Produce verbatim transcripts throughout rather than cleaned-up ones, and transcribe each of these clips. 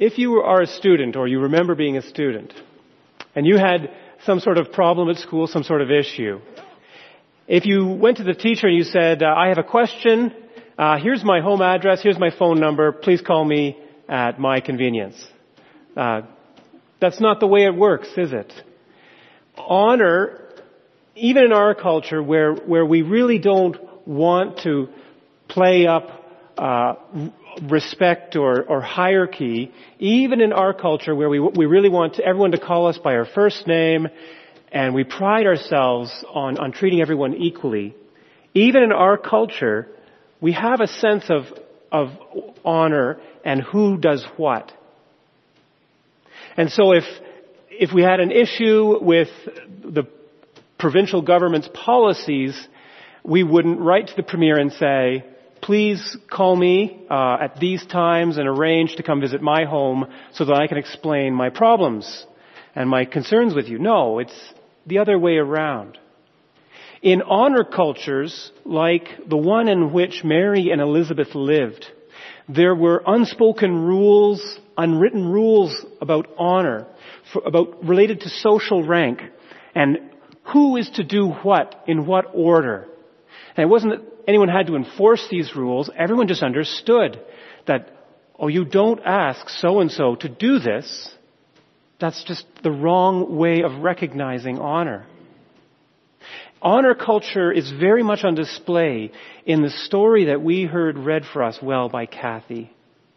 if you are a student or you remember being a student and you had some sort of problem at school, some sort of issue, if you went to the teacher and you said, uh, I have a question, uh, here's my home address, here's my phone number, please call me at my convenience. Uh, that's not the way it works, is it? Honor, even in our culture where, where we really don't want to play up uh, respect or, or hierarchy, even in our culture where we, we really want everyone to call us by our first name, and we pride ourselves on, on treating everyone equally, even in our culture, we have a sense of, of honor and who does what. And so if, if we had an issue with the provincial government's policies, we wouldn't write to the premier and say, please call me uh, at these times and arrange to come visit my home so that I can explain my problems and my concerns with you. No, it's the other way around. In honor cultures like the one in which Mary and Elizabeth lived, there were unspoken rules, unwritten rules about honor, for, about related to social rank and who is to do what in what order. And it wasn't that anyone had to enforce these rules. Everyone just understood that, oh, you don't ask so-and-so to do this. That's just the wrong way of recognizing honor. Honor culture is very much on display in the story that we heard read for us well by Kathy.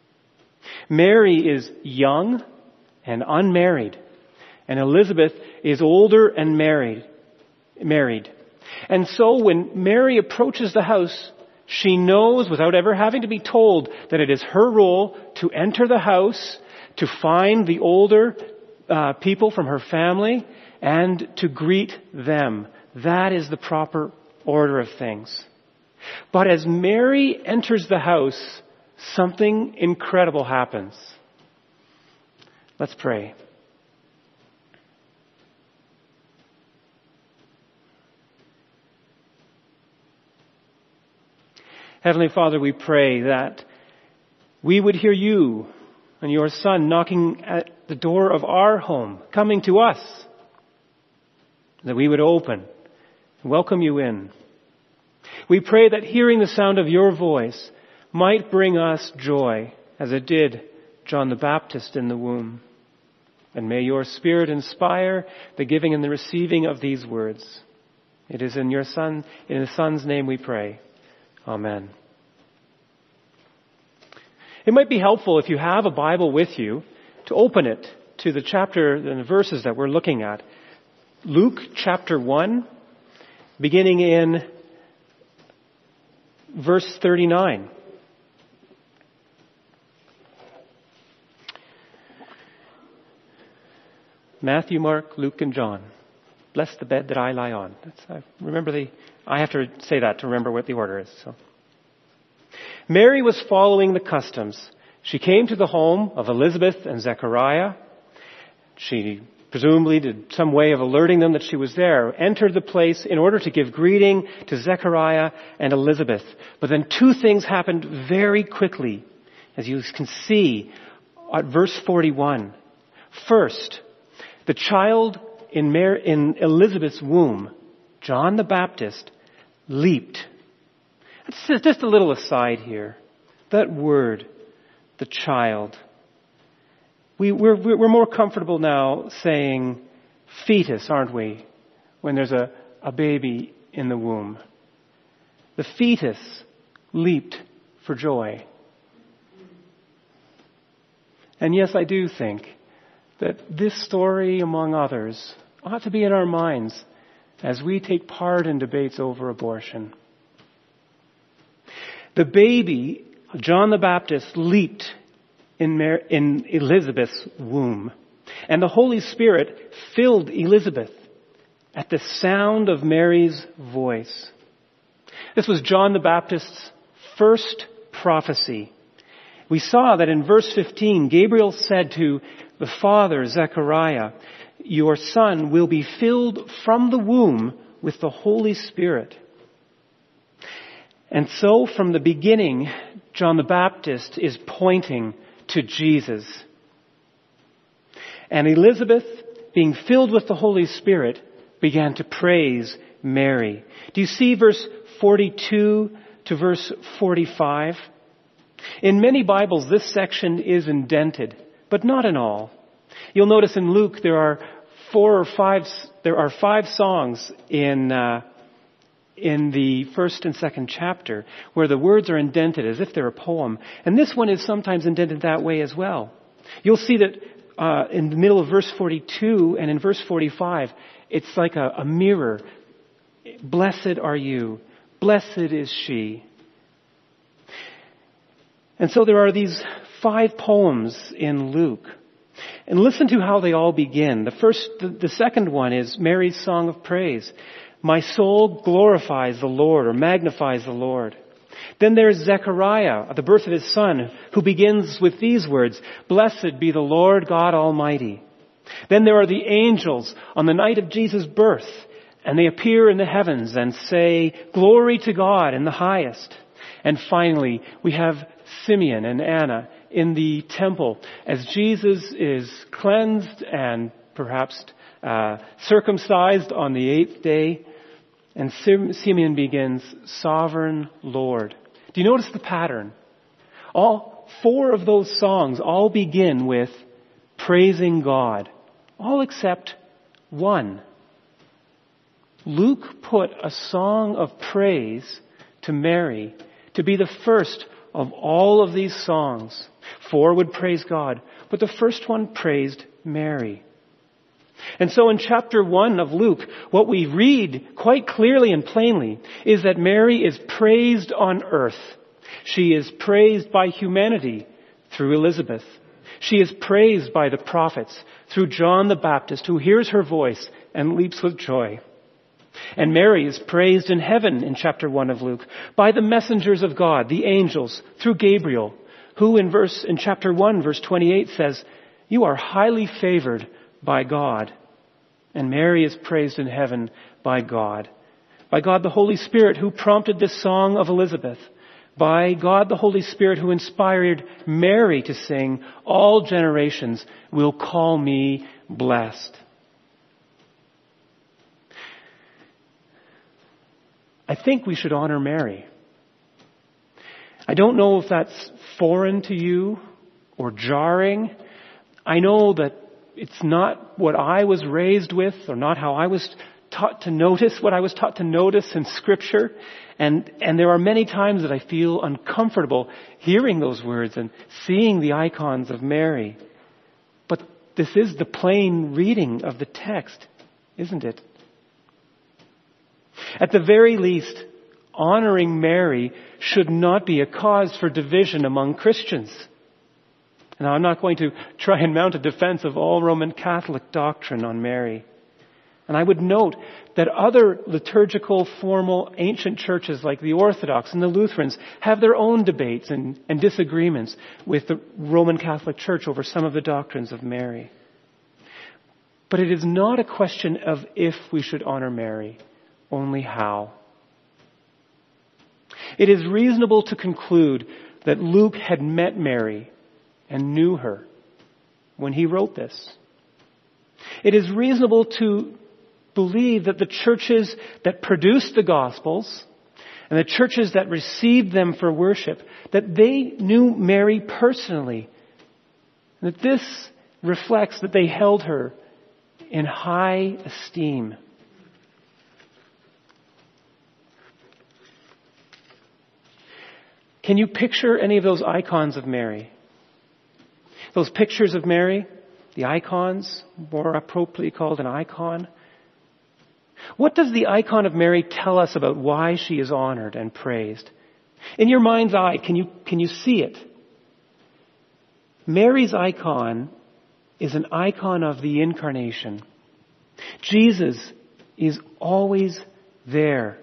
Mary is young and unmarried, and Elizabeth is older and married. married. And so when Mary approaches the house, she knows without ever having to be told that it is her role to enter the house, to find the older uh, people from her family, and to greet them. That is the proper order of things. But as Mary enters the house, something incredible happens. Let's pray. Heavenly Father, we pray that we would hear you and your Son knocking at the door of our home, coming to us, that we would open and welcome you in. We pray that hearing the sound of your voice might bring us joy, as it did John the Baptist in the womb. And may your Spirit inspire the giving and the receiving of these words. It is in your Son, in the Son's name we pray. Amen. It might be helpful if you have a Bible with you to open it to the chapter and the verses that we're looking at. Luke chapter one, beginning in verse thirty-nine. Matthew, Mark, Luke, and John. Bless the bed that I lie on. That's, I remember the, I have to say that to remember what the order is. So, Mary was following the customs. She came to the home of Elizabeth and Zechariah. She presumably did some way of alerting them that she was there, entered the place in order to give greeting to Zechariah and Elizabeth. But then two things happened very quickly, as you can see at verse forty-one. First, the child in, Mary, in Elizabeth's womb, John the Baptist, leaped. It's just a little aside here. That word, the child. We, we're, we're more comfortable now saying fetus, aren't we? When there's a, a baby in the womb. The fetus leaped for joy. And yes, I do think that this story, among others, ought to be in our minds as we take part in debates over abortion. The baby, John the Baptist, leaped in, Mar- in Elizabeth's womb. And the Holy Spirit filled Elizabeth at the sound of Mary's voice. This was John the Baptist's first prophecy. We saw that in verse fifteen, Gabriel said to the father, Zechariah, your son will be filled from the womb with the Holy Spirit. And so from the beginning, John the Baptist is pointing to Jesus. And Elizabeth, being filled with the Holy Spirit, began to praise Mary. Do you see verse forty-two to verse forty-five? In many Bibles, this section is indented, but not in all. You'll notice in Luke there are four or five, there are five songs in, uh, in the first and second chapter where the words are indented as if they're a poem. And this one is sometimes indented that way as well. You'll see that uh, in the middle of verse forty-two and in verse forty-five, it's like a, a mirror. Blessed are you. Blessed is she. And so there are these five poems in Luke. And listen to how they all begin. The first, the, the second one is Mary's song of praise. My soul glorifies the Lord, or magnifies the Lord. Then there's Zechariah, at the birth of his son, who begins with these words, Blessed be the Lord God Almighty. Then there are the angels on the night of Jesus' birth, and they appear in the heavens and say, Glory to God in the highest. And finally, we have Simeon and Anna in the temple as Jesus is cleansed and perhaps uh, circumcised on the eighth day. And Simeon begins, Sovereign Lord. Do you notice the pattern? All four of those songs all begin with praising God. All except one. Luke put a song of praise to Mary to be the first of all of these songs. Four would praise God, but the first one praised Mary. And so in chapter one of Luke, what we read quite clearly and plainly is that Mary is praised on earth. She is praised by humanity through Elizabeth. She is praised by the prophets through John the Baptist, who hears her voice and leaps with joy. And Mary is praised in heaven in chapter one of Luke by the messengers of God, the angels, through Gabriel, who in verse, in chapter one, verse twenty-eight says, You are highly favored by God. And Mary is praised in heaven by God. By God the Holy Spirit who prompted this song of Elizabeth. By God the Holy Spirit who inspired Mary to sing, All generations will call me blessed. I think we should honor Mary. I don't know if that's foreign to you or jarring. I know that it's not what I was raised with or not how I was taught to notice what I was taught to notice in Scripture. And, and there are many times that I feel uncomfortable hearing those words and seeing the icons of Mary. But this is the plain reading of the text, isn't it? At the very least, honoring Mary should not be a cause for division among Christians. Now, I'm not going to try and mount a defense of all Roman Catholic doctrine on Mary. And I would note that other liturgical, formal, ancient churches like the Orthodox and the Lutherans have their own debates and, and disagreements with the Roman Catholic Church over some of the doctrines of Mary. But it is not a question of if we should honor Mary, only how. It is reasonable to conclude that Luke had met Mary and knew her when he wrote this. It is reasonable to believe that the churches that produced the Gospels and the churches that received them for worship, that they knew Mary personally. That this reflects that they held her in high esteem. Can you picture any of those icons of Mary? Those pictures of Mary, the icons, more appropriately called an icon. What does the icon of Mary tell us about why she is honored and praised? In your mind's eye, can you, can you see it? Mary's icon is an icon of the incarnation. Jesus is always there.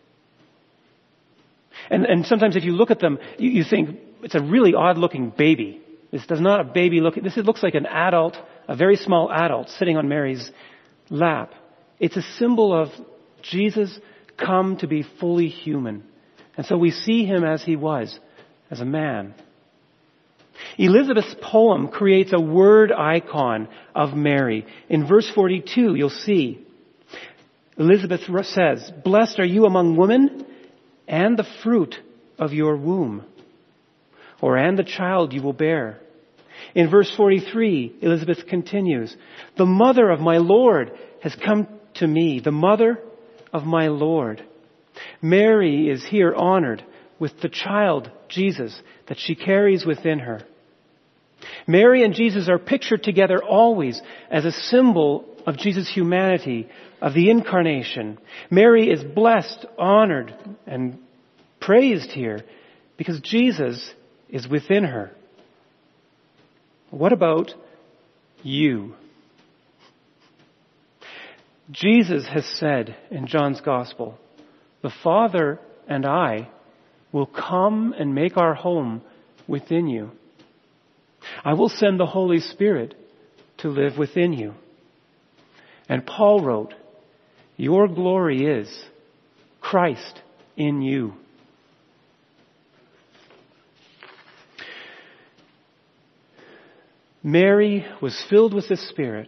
And, and sometimes if you look at them, you, you think it's a really odd looking baby. This does not a baby look. This looks like an adult, a very small adult sitting on Mary's lap. It's a symbol of Jesus come to be fully human. And so we see him as he was, as a man. Elizabeth's poem creates a word icon of Mary. In verse forty-two, you'll see, Elizabeth says, "Blessed are you among women, and the fruit of your womb," or "and the child you will bear." In verse forty-three, Elizabeth continues, "The mother of my Lord has come to me, the mother of my Lord." Mary is here honored with the child, Jesus, that she carries within her. Mary and Jesus are pictured together always as a symbol of Jesus' humanity, of the incarnation. Mary is blessed, honored, and praised here because Jesus is within her. What about you? Jesus has said in John's Gospel, "The Father and I will come and make our home within you. I will send the Holy Spirit to live within you." And Paul wrote, "Your glory is Christ in you." Mary was filled with the Spirit.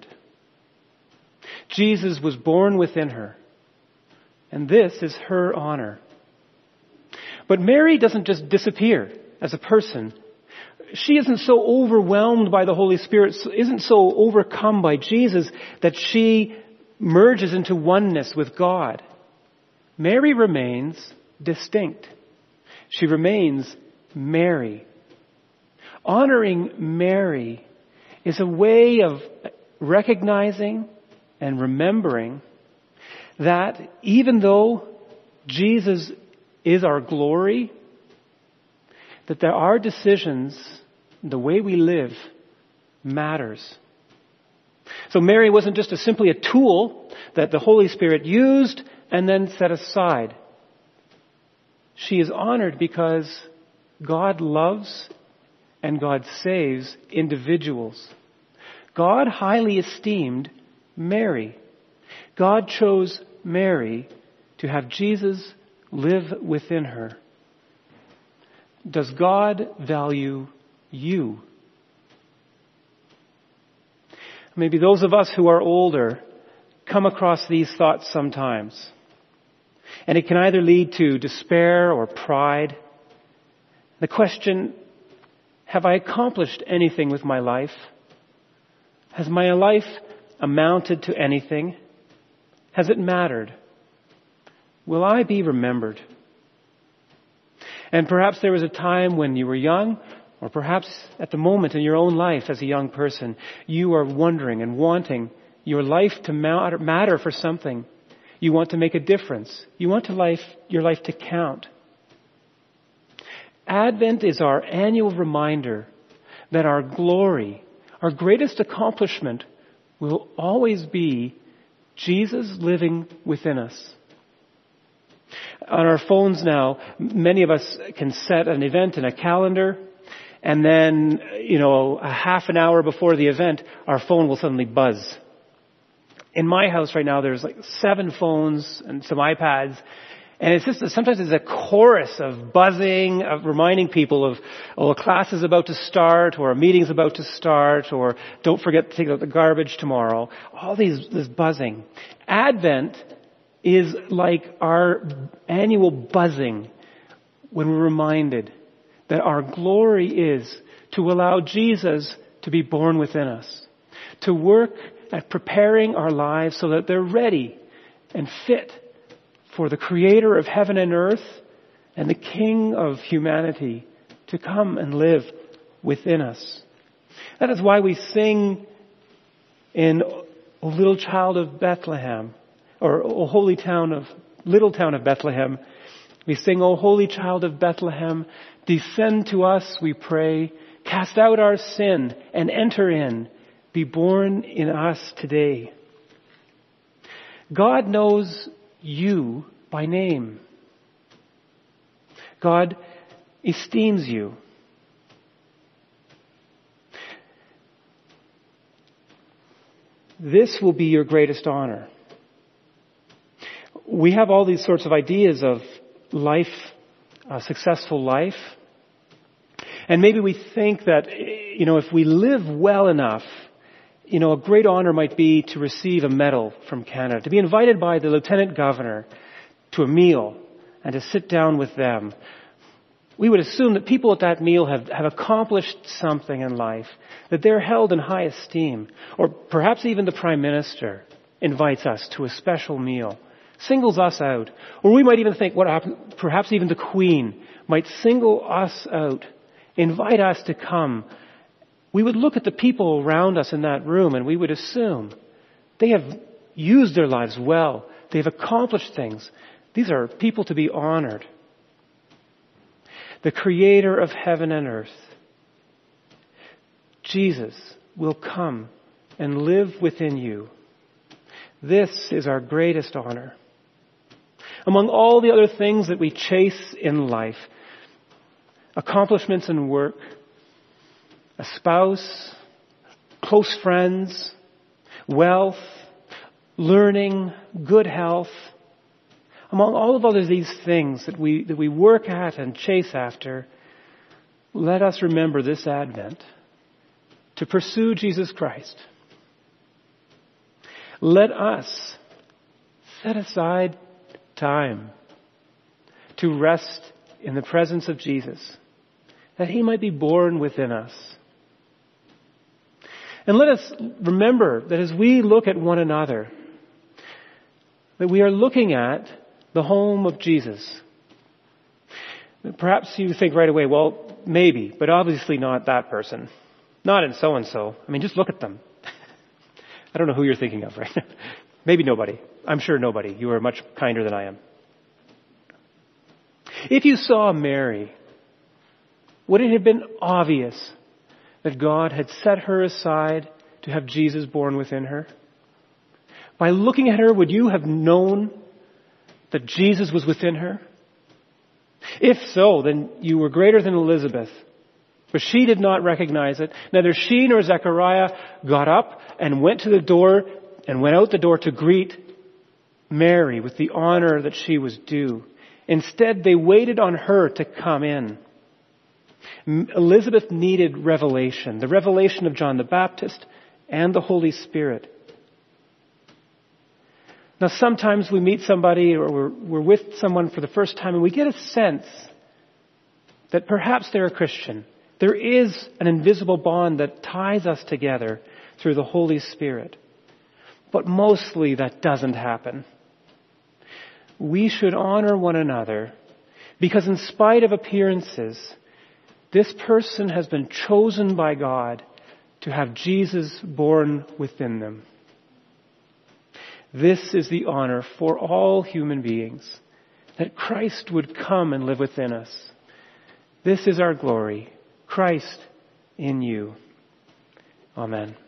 Jesus was born within her. And this is her honor. But Mary doesn't just disappear as a person. She isn't so overwhelmed by the Holy Spirit, isn't so overcome by Jesus that she merges into oneness with God. Mary remains distinct. She remains Mary. Honoring Mary is a way of recognizing and remembering that even though Jesus is our glory, that there are decisions, the way we live matters. So Mary wasn't just a, simply a tool that the Holy Spirit used and then set aside. She is honored because God loves and God saves individuals. God highly esteemed Mary. God chose Mary to have Jesus live within her. Does God value you? Maybe those of us who are older come across these thoughts sometimes. And it can either lead to despair or pride. The question, have I accomplished anything with my life? Has my life amounted to anything? Has it mattered? Will I be remembered? And perhaps there was a time when you were young, or perhaps at the moment in your own life as a young person, you are wondering and wanting your life to matter for something. You want to make a difference. You want to life, your life to count. Advent is our annual reminder that our glory, our greatest accomplishment, will always be Jesus living within us. On our phones now, many of us can set an event in a calendar, and then, you know, a half an hour before the event, our phone will suddenly buzz. In my house right now, there's like seven phones and some iPads, and it's just, sometimes it's a chorus of buzzing, of reminding people of, oh, a class is about to start, or a meeting's about to start, or don't forget to take out the garbage tomorrow. All these, this buzzing. Advent is like our annual buzzing when we're reminded that our glory is to allow Jesus to be born within us, to work at preparing our lives so that they're ready and fit for the Creator of heaven and earth and the King of humanity to come and live within us. That is why we sing in O Little Child of Bethlehem, or O Holy Town of, Little Town of Bethlehem. We sing, O Holy Child of Bethlehem, descend to us, we pray, cast out our sin and enter in, be born in us today. God knows you by name. God esteems you. This will be your greatest honor. We have all these sorts of ideas of life, a successful life. And maybe we think that, you know, if we live well enough, you know, a great honor might be to receive a medal from Canada, to be invited by the Lieutenant Governor to a meal and to sit down with them. We would assume that people at that meal have, have accomplished something in life, that they're held in high esteem. Or perhaps even the Prime Minister invites us to a special meal, singles us out. Or we might even think, what happened, perhaps even the Queen might single us out, invite us to come. We would look at the people around us in that room and we would assume they have used their lives well. They've accomplished things. These are people to be honored. The Creator of heaven and earth, Jesus, will come and live within you. This is our greatest honor. Among all the other things that we chase in life, accomplishments in work, a spouse, close friends, wealth, learning, good health. Among all of other these things that we, that we work at and chase after, let us remember this Advent to pursue Jesus Christ. Let us set aside time to rest in the presence of Jesus, that He might be born within us. And let us remember that as we look at one another, that we are looking at the home of Jesus. Perhaps you think right away, well, maybe, but obviously not that person. Not in so-and-so. I mean, just look at them. I don't know who you're thinking of right now. Maybe nobody. I'm sure nobody. You are much kinder than I am. If you saw Mary, would it have been obvious that God had set her aside to have Jesus born within her? By looking at her, would you have known that Jesus was within her? If so, then you were greater than Elizabeth. For she did not recognize it. Neither she nor Zechariah got up and went to the door and went out the door to greet Mary with the honor that she was due. Instead, they waited on her to come in. Elizabeth needed revelation, the revelation of John the Baptist and the Holy Spirit. Now, sometimes we meet somebody or we're, we're with someone for the first time and we get a sense that perhaps they're a Christian. There is an invisible bond that ties us together through the Holy Spirit. But mostly that doesn't happen. We should honor one another because in spite of appearances, this person has been chosen by God to have Jesus born within them. This is the honor for all human beings, that Christ would come and live within us. This is our glory, Christ in you. Amen.